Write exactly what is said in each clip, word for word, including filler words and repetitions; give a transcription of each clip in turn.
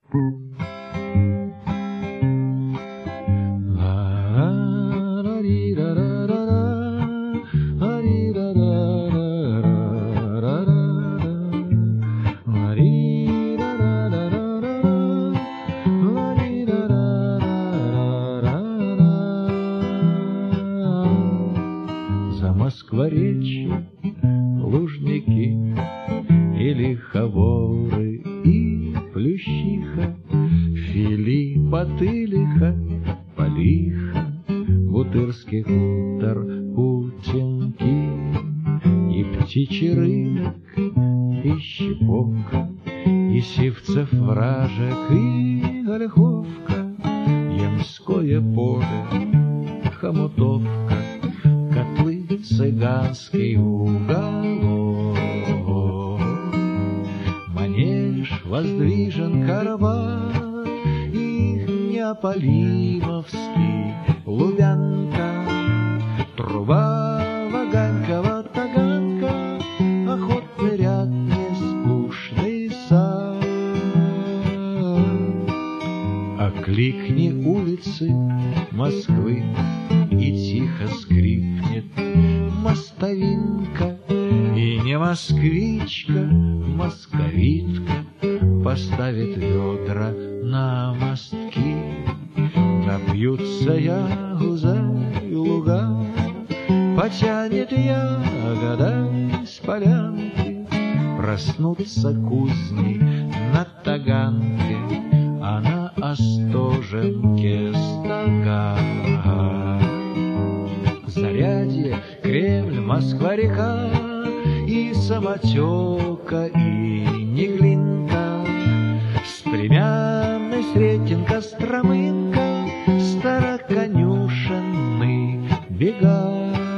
За Москворечье, Лужники и Лиховоры, и Плющиха, Филиппа, Тылиха, Полиха, Бутырский хутор, Путинки, и птичий рынок, и Щепок, и Сивцев вражек, и Ольховка, Ямское поле, Хомутовка, котлы, цыганский уголок. Манеж воздвижен Караван и Неаполимовский, Лубянка, труба Ваганькова, Таганка, охотный ряд, нескучный сад. Окликни улицы Москвы, и тихо скрипнет мостовинка, и не москвичка, московитка поставит ведра на мостки. Напьются ягуза и луга, потянет ягода с полянки, проснутся кузни на Таганке, а на Остоженке стога. Зарядье, Кремль, Москва-река, и Самотека, и Неглинка, Стремянный, Сретенка, Стромынка, Староконюшенный бега.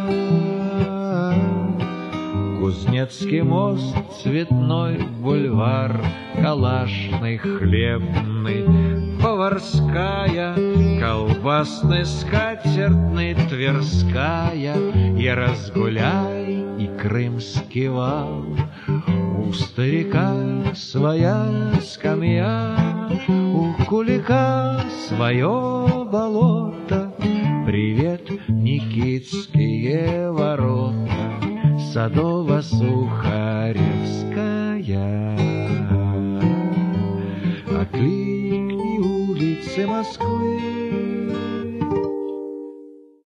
Кузнецкий мост, Цветной бульвар, Калашный, Хлебный, Поварская, колбасный, скатертный, Тверская, и Разгуляй, и Крымский вал. У старика своя скамья, у кулика свое болото. Привет, Никитские ворота, Садово-Сухаревская. Окликни улицы Москвы,